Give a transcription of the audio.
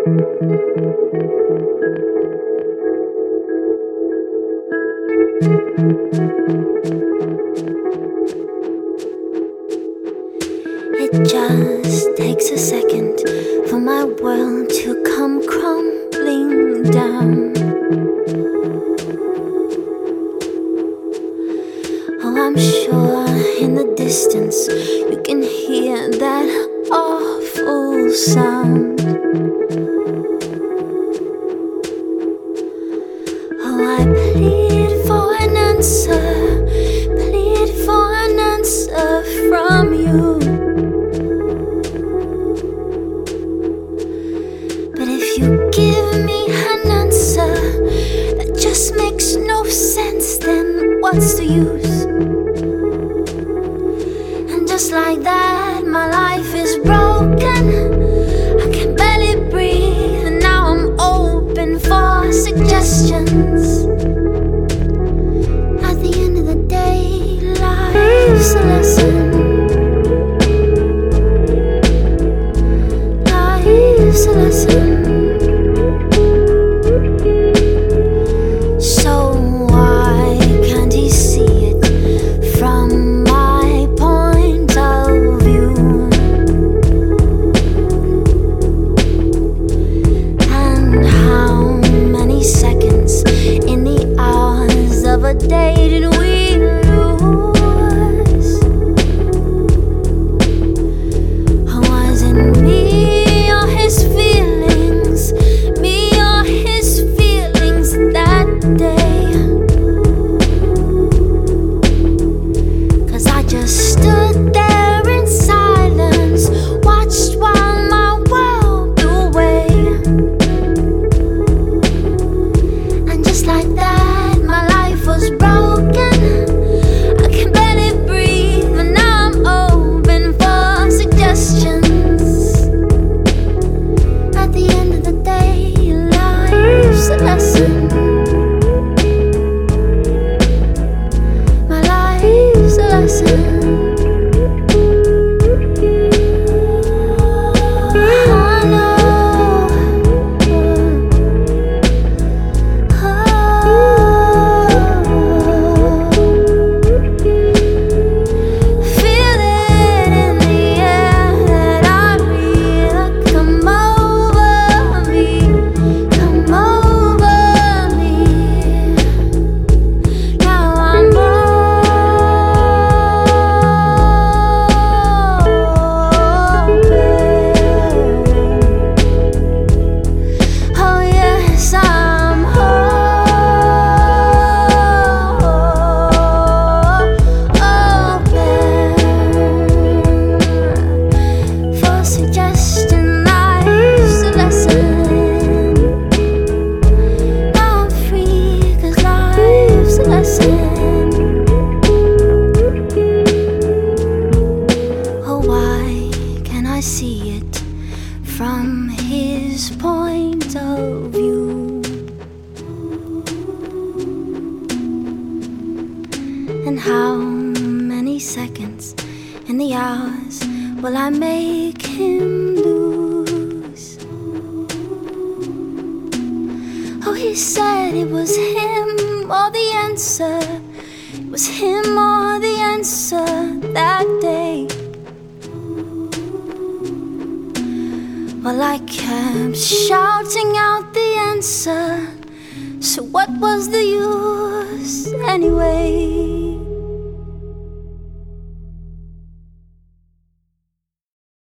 It just takes a second for my world to come crumbling down. Oh, I'm sure in the distance you can hear that awful sound. Oh, I plead for an answer, plead for an answer from you. But if you give me an answer that just makes no sense, then what's the use? And just like that, my life is broken. I can barely breathe, and now I'm open for suggestions. At the end of the day, life's a lesson. Life's a lesson. So why can't he see it from my point of view? And how many seconds in the hours of a day did we lose? Was it me or his feelings? Me or his feelings that day? 'Cause I just stood there in silence, watched while my world blew away. And just like that, my life was broken. I can barely breathe, and now I'm open for suggestions. At the end of the day, life's a lesson. My life's a lesson. I know. Feel it in the air that I breathe. Come over me, come over me. Now I'm open. Oh yes, I'm open for suggestion. Life's a lesson. Now I'm free, 'cause life's a lesson. Oh, why can I see it from his point of view? And how many seconds in the hours will I make him lose? Oh, he said it was him or the answer. It was him or the answer that day. Well, I kept shouting out the answer, so what was the use anyway?